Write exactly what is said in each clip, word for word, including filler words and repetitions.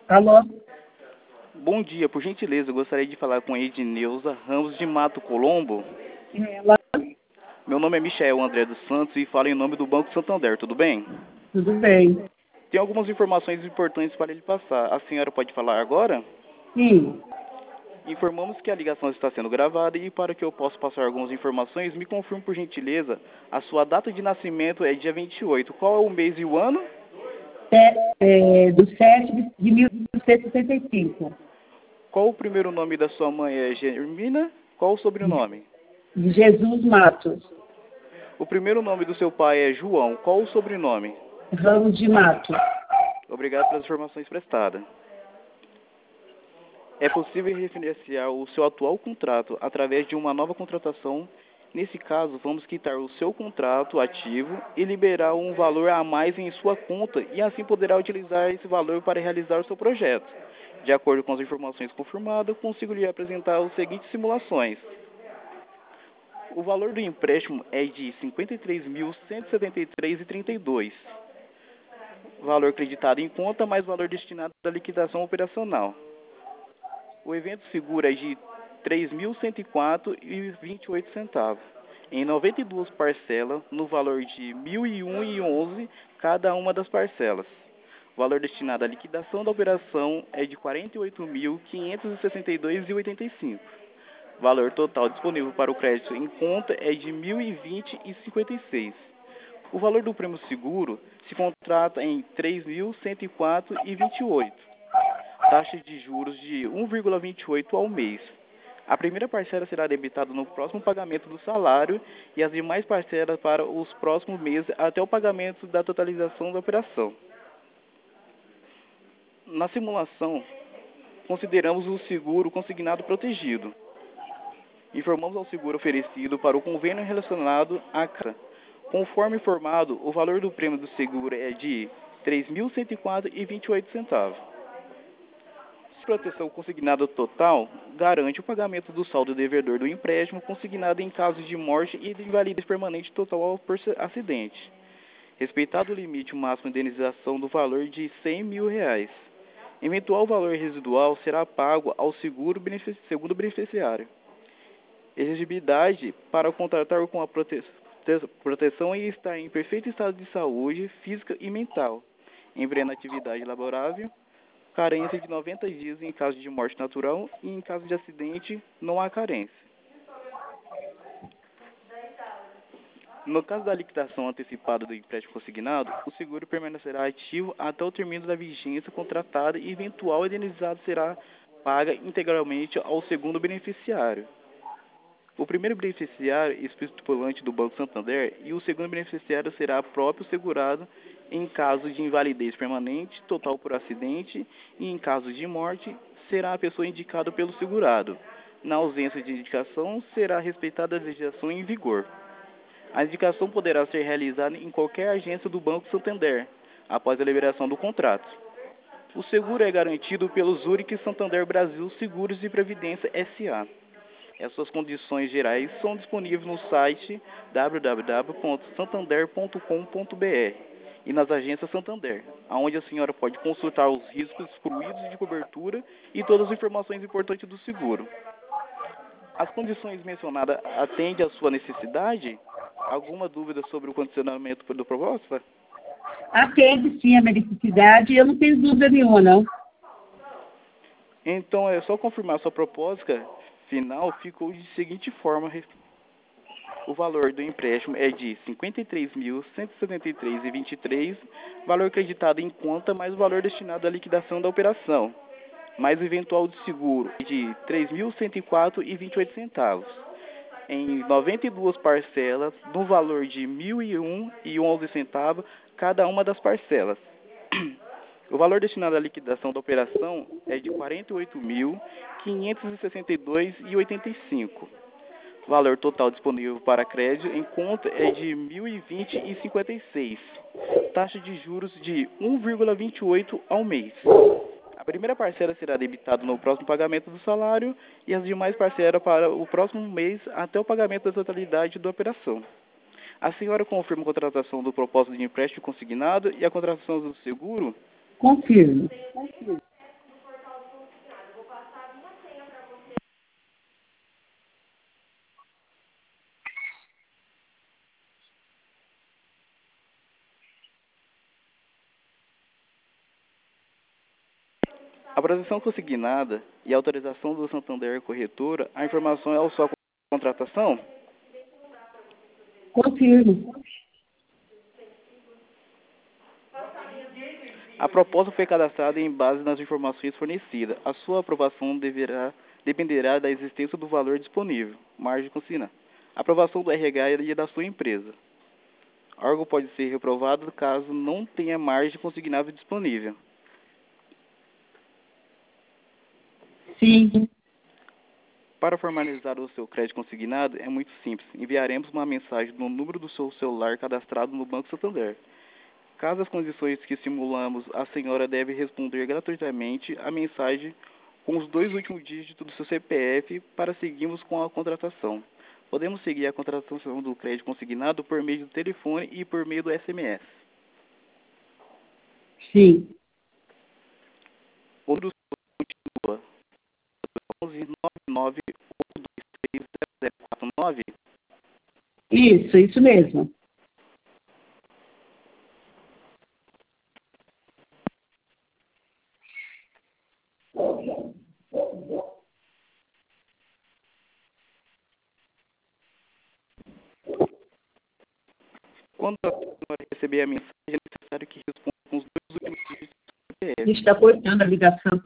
Alô? Bom dia, por gentileza, eu gostaria de falar com a Edneuza Ramos de Mato Colombo. Ela, Meu nome é Michael André dos Santos e falo em nome do Banco Santander, tudo bem? tudo bem? Tem algumas informações importantes para ele passar. A senhora pode falar agora? Sim, Informamos que a ligação está sendo gravada e para que eu possa passar algumas informações, me confirme por gentileza, a sua data de nascimento é dia vinte e oito. Qual é o mês e o ano? é, é, do sete de mil novecentos e sessenta e cinco, Qual o primeiro nome da sua mãe é Germina? Qual o sobrenome? de Jesus Matos, O primeiro nome do seu pai é João. Qual o sobrenome? Ramos de Matos. Obrigado pelas informações prestadas. É possível refinanciar o seu atual contrato através de uma nova contratação. Nesse caso, vamos quitar o seu contrato ativo e liberar um valor a mais em sua conta e assim poderá utilizar esse valor para realizar o seu projeto. De acordo com as informações confirmadas, consigo lhe apresentar as seguintes simulações. O valor do empréstimo é de cinquenta e três mil cento e setenta e três reais e trinta e dois centavos. Valor creditado em conta mais valor destinado à liquidação operacional. O evento seguro é de três mil cento e quatro reais e vinte e oito centavos, em noventa e duas parcelas, no valor de mil e um reais e onze centavos cada uma das parcelas. O valor destinado à liquidação da operação é de quarenta e oito mil quinhentos e sessenta e dois reais e oitenta e cinco centavos. Valor total disponível para o crédito em conta é de mil e vinte reais e cinquenta e seis centavos. O valor do prêmio seguro se contrata em três mil cento e quatro reais e vinte e oito centavos. Taxa de juros de um vírgula vinte e oito ao mês. A primeira parcela será debitada no próximo pagamento do salário e as demais parcelas para os próximos meses até o pagamento da totalização da operação. Na simulação, consideramos o seguro consignado protegido. Informamos ao seguro oferecido para o convênio relacionado à casa. Conforme informado, o valor do prêmio do seguro é de três mil cento e quatro reais e vinte e oito centavos. Proteção consignada total garante o pagamento do saldo devedor do empréstimo consignado em caso de morte e de invalidez permanente total por acidente. Respeitado o limite máximo de indenização do valor de cem mil reais. Eventual valor residual será pago ao seguro benefici- segundo beneficiário. Exigibilidade para contratar com a prote proteção e estar em perfeito estado de saúde física e mental, em plena atividade laborável. Carência de noventa dias em caso de morte natural e em caso de acidente não há carência. No caso da liquidação antecipada do empréstimo consignado, o seguro permanecerá ativo até o término da vigência contratada e eventual indenizado será paga integralmente ao segundo beneficiário. O primeiro beneficiário estipulante do Banco Santander e o segundo beneficiário será próprio segurado em caso de invalidez permanente, total por acidente e em caso de morte, será a pessoa indicada pelo segurado. Na ausência de indicação, será respeitada a legislação em vigor. A indicação poderá ser realizada em qualquer agência do Banco Santander, após a liberação do contrato. O seguro é garantido pelo Zurich Santander Brasil Seguros e Previdência S A As suas condições gerais são disponíveis no site w w w ponto santander ponto com ponto b r e nas agências Santander, onde a senhora pode consultar os riscos fruídos de cobertura e todas as informações importantes do seguro. As condições mencionadas atendem à sua necessidade? Alguma dúvida sobre o condicionamento do proposta? Atende sim a minha necessidade e eu não tenho dúvida nenhuma, não. Então, é só confirmar sua proposta final, ficou de seguinte forma. O valor do empréstimo é de cinquenta e três mil cento e setenta e três reais e vinte e três centavos, valor acreditado em conta, mais o valor destinado à liquidação da operação, mais o eventual de seguro de três mil cento e quatro reais e vinte e oito centavos, em noventa e duas parcelas, no valor de mil e um reais e onze centavos cada uma das parcelas. O valor destinado à liquidação da operação é de quarenta e oito mil quinhentos e sessenta e dois reais e oitenta e cinco centavos. O valor total disponível para crédito em conta é de mil e vinte reais e cinquenta e seis centavos. Taxa de juros de um vírgula vinte e oito ao mês. A primeira parcela será debitada no próximo pagamento do salário e as demais parcelas para o próximo mês até o pagamento da totalidade da operação. A senhora confirma a contratação do propósito de empréstimo consignado e a contratação do seguro? Confirmo. A proteção consignada e a autorização do Santander Corretora, a informação é a sua contratação? Confirmo. A proposta foi cadastrada em base nas informações fornecidas. A sua aprovação deverá, dependerá da existência do valor disponível, margem consignada. A aprovação do R H e da sua empresa. O órgão pode ser reprovado caso não tenha margem consignável disponível. Sim. Para formalizar o seu crédito consignado, é muito simples. Enviaremos uma mensagem no número do seu celular cadastrado no Banco Santander. Caso as condições que simulamos, a senhora deve responder gratuitamente a mensagem com os dois últimos dígitos do seu C P F para seguirmos com a contratação. Podemos seguir a contratação do crédito consignado por meio do telefone e por meio do S M S. Sim. O número continua onze nove nove oito dois três zero zero quatro nove. Isso, isso mesmo. Quando a senhora receber a mensagem, é necessário que responda com os dois últimos dígitos do C P A F. gente está cortando a ligação.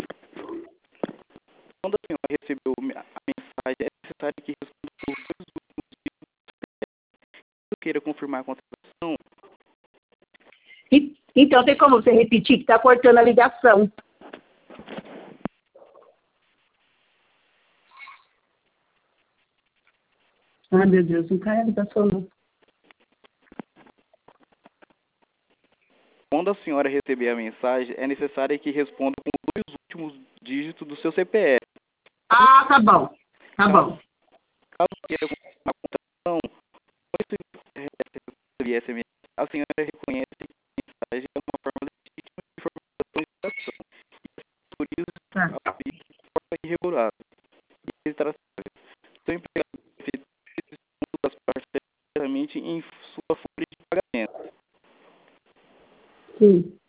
Quando a senhora recebeu a mensagem, é necessário que responda com os dois últimos dígitos do C P F. Caso queira confirmar a contratação, E- Então, tem como você repetir que está cortando a ligação? Ai, meu Deus, não cai a ligação, não. quando a senhora receber a mensagem, é necessário que responda com os dois últimos dígitos do seu C P F. Ah, tá bom. Tá bom. Caso queira confirmar a contratação, por S M S, a senhora reconhece que a mensagem é uma forma legítima de informação e educação. Por isso, Tá. a pedido de forma irregular e retratável. Seu empregado efetua das parcelas diretamente em sua folha de pagamento. Sim.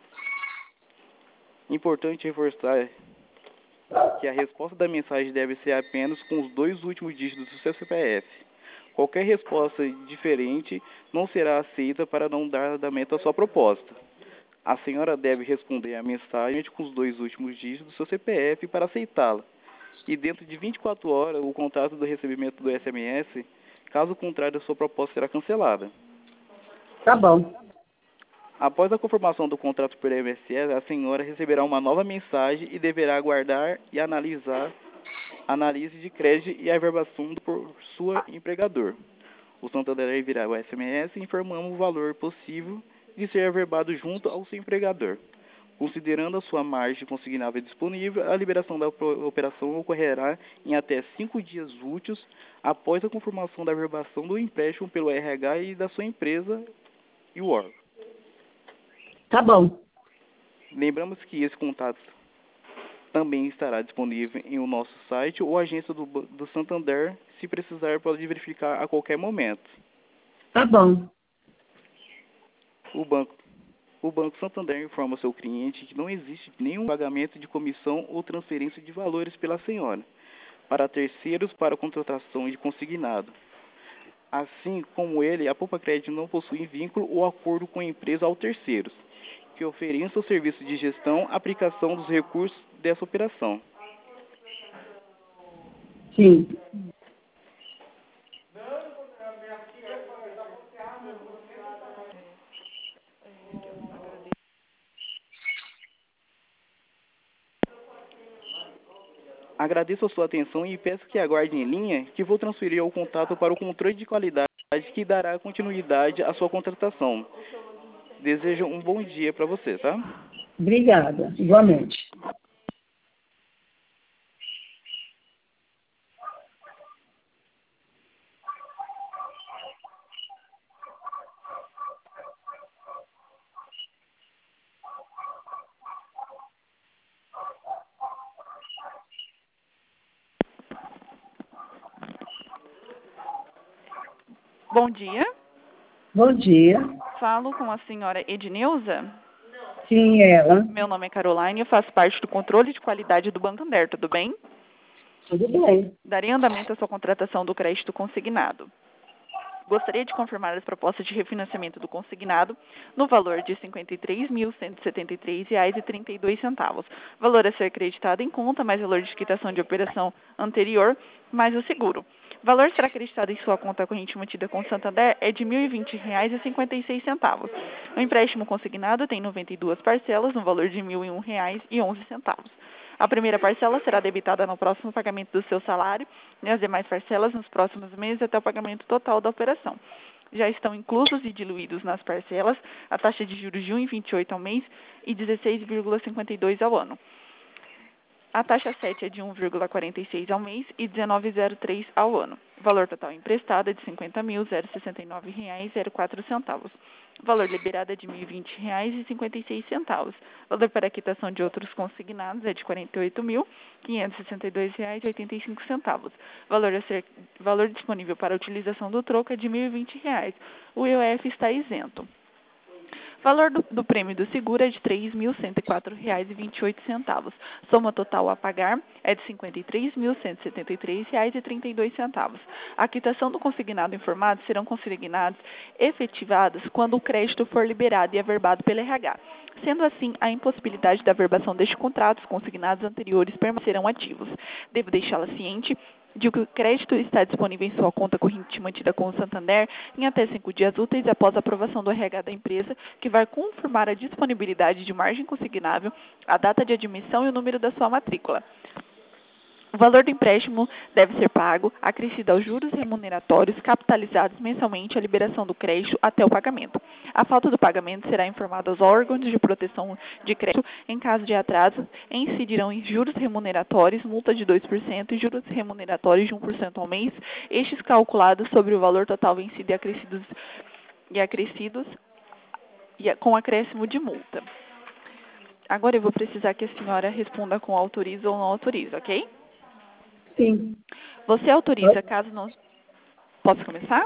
Importante reforçar que a resposta da mensagem deve ser apenas com os dois últimos dígitos do seu C P F. Qualquer resposta diferente não será aceita para não dar andamento à sua proposta. A senhora deve responder a mensagem com os dois últimos dígitos do seu C P F para aceitá-la. E dentro de vinte e quatro horas, o contrato do recebimento do S M S, caso contrário, a sua proposta será cancelada. Tá bom. Após a confirmação do contrato por M S S, a senhora receberá uma nova mensagem e deverá aguardar e analisar a análise de crédito e a averbação por sua empregador. O Santander enviará o S M S informando o valor possível de ser averbado junto ao seu empregador. Considerando a sua margem consignável disponível, a liberação da operação ocorrerá em até cinco dias úteis após a confirmação da averbação do empréstimo pelo R H e da sua empresa e o órgão. Tá bom. Lembramos que esse contato também estará disponível em o nosso site ou agência do, do Santander. Se precisar, pode verificar a qualquer momento. Tá bom. O banco, o Banco Santander informa ao seu cliente que não existe nenhum pagamento de comissão ou transferência de valores pela senhora para terceiros para contratação de consignado. Assim como ele, a Poupa Crédito não possui vínculo ou acordo com a empresa ou terceiros que ofereça o serviço de gestão, aplicação dos recursos dessa operação. Sim. Agradeço a sua atenção e peço que aguarde em linha que vou transferir o contato para o controle de qualidade que dará continuidade à sua contratação. Desejo um bom dia para você, tá? Obrigada. Igualmente. Bom dia. Bom dia. Falo com a senhora Ednilza. Sim, ela. Meu nome é Caroline, eu faço parte do controle de qualidade do Banco Santander, tudo bem? Tudo bem. Darei andamento à sua contratação do crédito consignado. Gostaria de confirmar as propostas de refinanciamento do consignado no valor de cinquenta e três mil cento e setenta e três reais e trinta e dois centavos. Valor a ser acreditado em conta, mais valor de quitação de operação anterior, mais o seguro. O valor será acreditado em sua conta corrente mantida com o Santander é de mil e vinte reais e cinquenta e seis centavos. O empréstimo consignado tem noventa e duas parcelas, no valor de mil e um reais e onze centavos. A primeira parcela será debitada no próximo pagamento do seu salário e as demais parcelas nos próximos meses até o pagamento total da operação. Já estão inclusos e diluídos nas parcelas a taxa de juros de um vírgula vinte e oito ao mês e dezesseis vírgula cinquenta e dois ao ano. A taxa sete é de um vírgula quarenta e seis ao mês e dezenove vírgula zero três ao ano. O valor total emprestado é de cinquenta mil, sessenta e nove reais e quatro centavos. O valor liberado é de mil e vinte reais e cinquenta e seis centavos. O valor para a quitação de outros consignados é de quarenta e oito mil, quinhentos e sessenta e dois reais e oitenta e cinco centavos. O valor, a ser, valor disponível para a utilização do troco é de mil e vinte reais. O I O F está isento. O valor do, do prêmio do seguro é de três mil cento e quatro reais e vinte e oito centavos. Soma total a pagar é de cinquenta e três mil cento e setenta e três reais e trinta e dois centavos. A quitação do consignado informado serão consignados efetivados quando o crédito for liberado e averbado pelo R H. Sendo assim, a impossibilidade da averbação deste contrato, os consignados anteriores permanecerão ativos. Devo deixá-la ciente de que o crédito está disponível em sua conta corrente mantida com o Santander em até cinco dias úteis após a aprovação do R H da empresa, que vai confirmar a disponibilidade de margem consignável, a data de admissão e o número da sua matrícula. O valor do empréstimo deve ser pago, acrescido aos juros remuneratórios capitalizados mensalmente à liberação do crédito até o pagamento. A falta do pagamento será informada aos órgãos de proteção de crédito. Em caso de atraso, incidirão em juros remuneratórios, multa de dois por cento e juros remuneratórios de um por cento ao mês, estes calculados sobre o valor total vencido e acrescidos, e acrescidos e com acréscimo de multa. Agora eu vou precisar que a senhora responda com autoriza ou não autoriza, ok? Sim. Você autoriza caso não... Posso começar?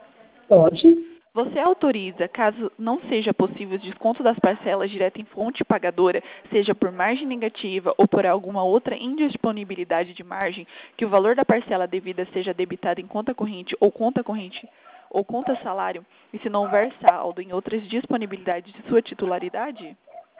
Pode. Você autoriza, caso não seja possível o desconto das parcelas direto em fonte pagadora, seja por margem negativa ou por alguma outra indisponibilidade de margem, que o valor da parcela devida seja debitado em conta corrente ou conta corrente ou conta salário, e se não houver saldo em outras disponibilidades de sua titularidade?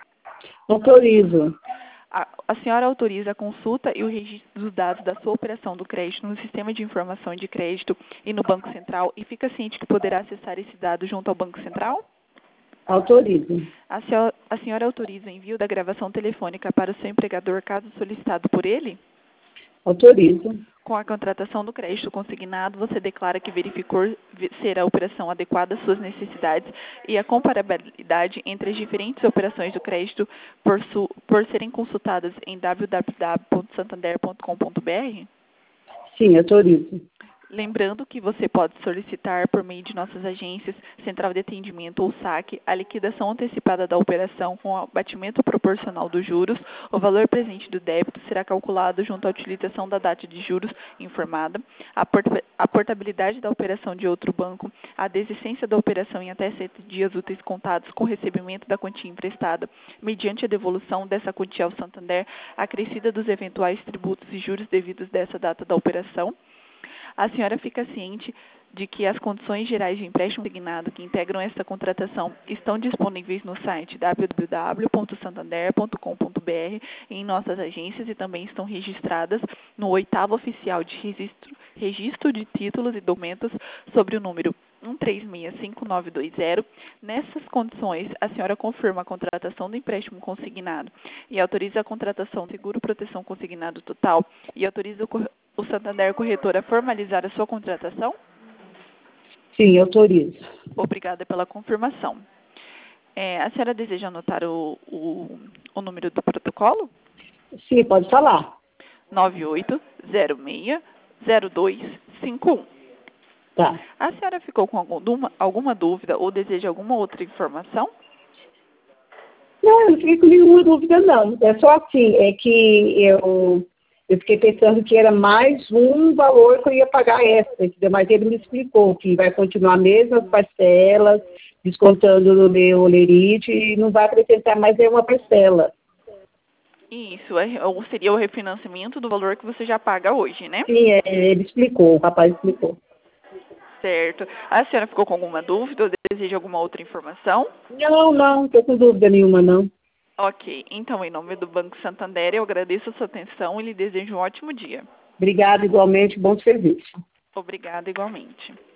Autorizo. A, a senhora autoriza a consulta e o registro dos dados da sua operação do crédito no Sistema de Informação de Crédito e no Banco Central e fica ciente que poderá acessar esse dado junto ao Banco Central? Autorizo. A senhora, a senhora autoriza o envio da gravação telefônica para o seu empregador caso solicitado por ele? Autorizo. Com a contratação do crédito consignado, você declara que verificou ser a operação adequada às suas necessidades e a comparabilidade entre as diferentes operações do crédito por, su, por serem consultadas em w w w ponto santander ponto com ponto b r? Sim, autorizo. Lembrando que você pode solicitar por meio de nossas agências, central de atendimento ou saque, a liquidação antecipada da operação com abatimento proporcional dos juros. O valor presente do débito será calculado junto à utilização da data de juros informada, a, port a portabilidade da operação de outro banco, a desistência da operação em até sete dias úteis contados com o recebimento da quantia emprestada, mediante a devolução dessa quantia ao Santander, acrescida dos eventuais tributos e juros devidos dessa data da operação. A senhora fica ciente de que as condições gerais de empréstimo consignado que integram esta contratação estão disponíveis no site w w w ponto santander ponto com ponto b r e em nossas agências e também estão registradas no oitavo oficial de registro, registro de títulos e documentos sobre o número um três seis cinco nove dois zero. Nessas condições, a senhora confirma a contratação do empréstimo consignado e autoriza a contratação do seguro proteção consignado total e autoriza o, o Santander Corretor a formalizar a sua contratação? Sim, autorizo. Obrigada pela confirmação. É, a senhora deseja anotar o, o, o número do protocolo? Sim, pode falar. nove oito zero seis zero dois cinco um. Tá. A senhora ficou com alguma, alguma dúvida ou deseja alguma outra informação? Não, eu não fiquei com nenhuma dúvida, não. É só assim, é que eu Eu fiquei pensando que era mais um valor que eu ia pagar extra, entendeu? Mas ele me explicou que vai continuar mesmo as parcelas, descontando no meu olerite, e não vai acrescentar mais nenhuma parcela. Isso, é- ou seria o refinanciamento do valor que você já paga hoje, né? Sim, é, ele explicou, o rapaz explicou. Certo. A senhora ficou com alguma dúvida ou deseja alguma outra informação? Não, não, não estou com dúvida nenhuma, não. Ok. Então, em nome do Banco Santander, eu agradeço a sua atenção e lhe desejo um ótimo dia. Obrigada, igualmente, bom serviço. Obrigada igualmente.